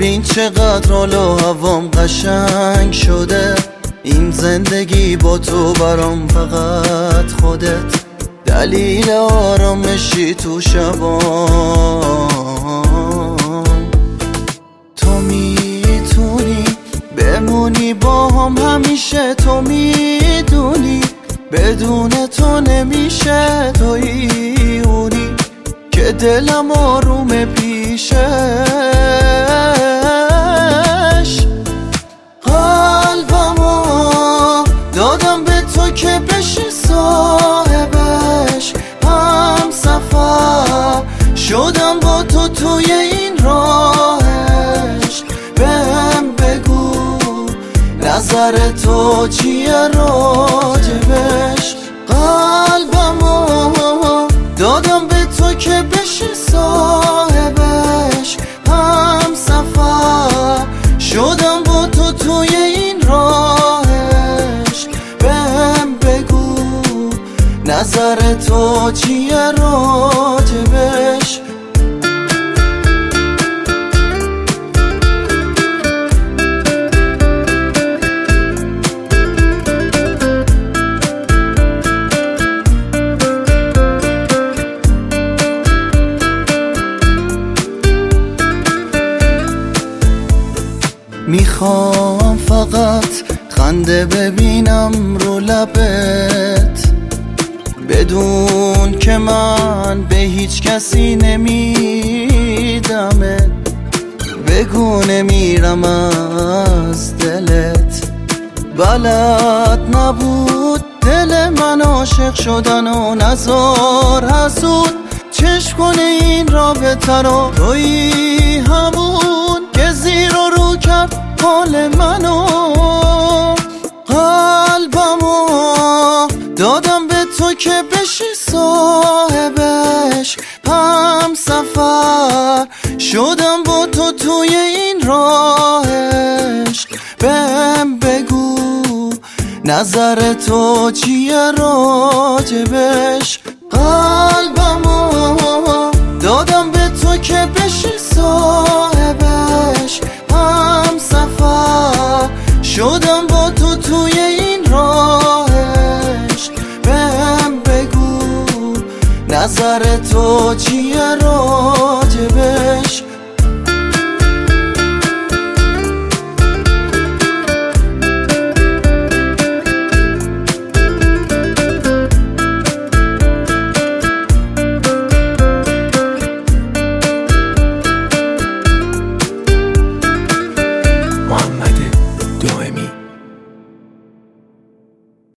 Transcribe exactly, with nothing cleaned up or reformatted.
ببین چقدر حال و هوام قشنگ شده، این زندگی با تو برام فقط خودت، دلیل آرامشی تو شبام. تو میتونی بمونی با هم همیشه، تو میدونی بدون تو نمیشه، تویی اونی که دلم آروم پیشش. قلبمو دادم به تو که بشی صاحبش، هم سفر شدم با تو توی این راهش. بهم بگو نظر تو چیه راجبش. قلبمو دادم به تو که بشی صاحبش، هم سفر شدم با تو توی این راهش. بهم بگو نظر تو چیه راجبش. میخوام فقط خنده ببینم رو لبت، بدون که من به هیچ کسی نمیدمت. بگو نمیرم از دلت، بلد نبود دل من عاشق شدن و نزار حسود چشم کنه این رابطه رو. تویی همون که زیر و رو کرد حال منو. قلبمو دادم به تو که بشی صاحبش، هم سفر شدم با تو توی این راهش. بهم بگو نظر تو چیه راجبش. قلبمو دادم به تو که بشی صاحبش، هم سفر شدم با تو توی این راهش. بهم بگو نظر تو چیه راجبش.